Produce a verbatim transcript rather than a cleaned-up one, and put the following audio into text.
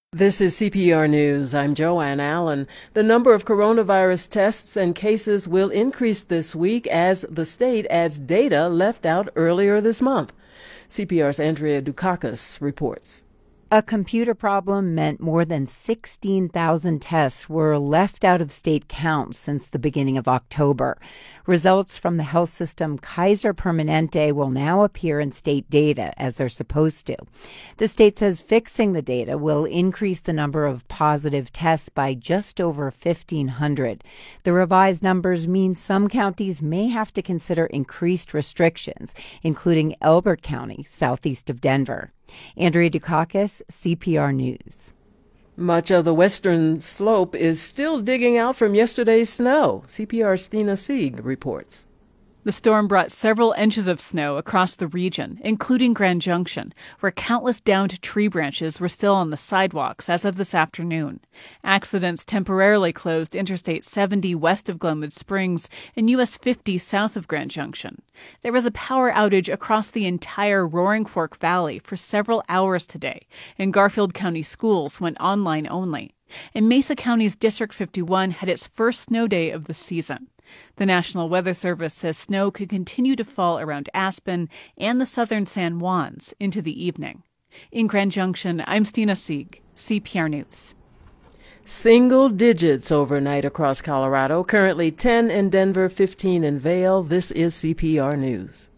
This is C P R News. I'm Joanne Allen. The number of coronavirus tests and cases will increase this week as the state adds data left out earlier this month. C P R's Andrea Dukakis reports. A computer problem meant more than sixteen thousand tests were left out of state counts since the beginning of October. Results from the health system Kaiser Permanente will now appear in state data, as they're supposed to. The state says fixing the data will increase the number of positive tests by just over fifteen hundred. The revised numbers mean some counties may have to consider increased restrictions, including Elbert County, southeast of Denver. Andrea Dukakis, C P R News. Much of the western slope is still digging out from yesterday's snow. C P R's Stina Sieg reports. The storm brought several inches of snow across the region, including Grand Junction, where countless downed tree branches were still on the sidewalks as of this afternoon. Accidents temporarily closed Interstate seventy west of Glenwood Springs and U S fifty south of Grand Junction. There was a power outage across the entire Roaring Fork Valley for several hours today, and Garfield County schools went online only. And Mesa County's District fifty-one had its first snow day of the season. The National Weather Service says snow could continue to fall around Aspen and the southern San Juans into the evening. In Grand Junction, I'm Stina Sieg, C P R News. Single digits overnight across Colorado, currently ten in Denver, fifteen in Vail. This is C P R News.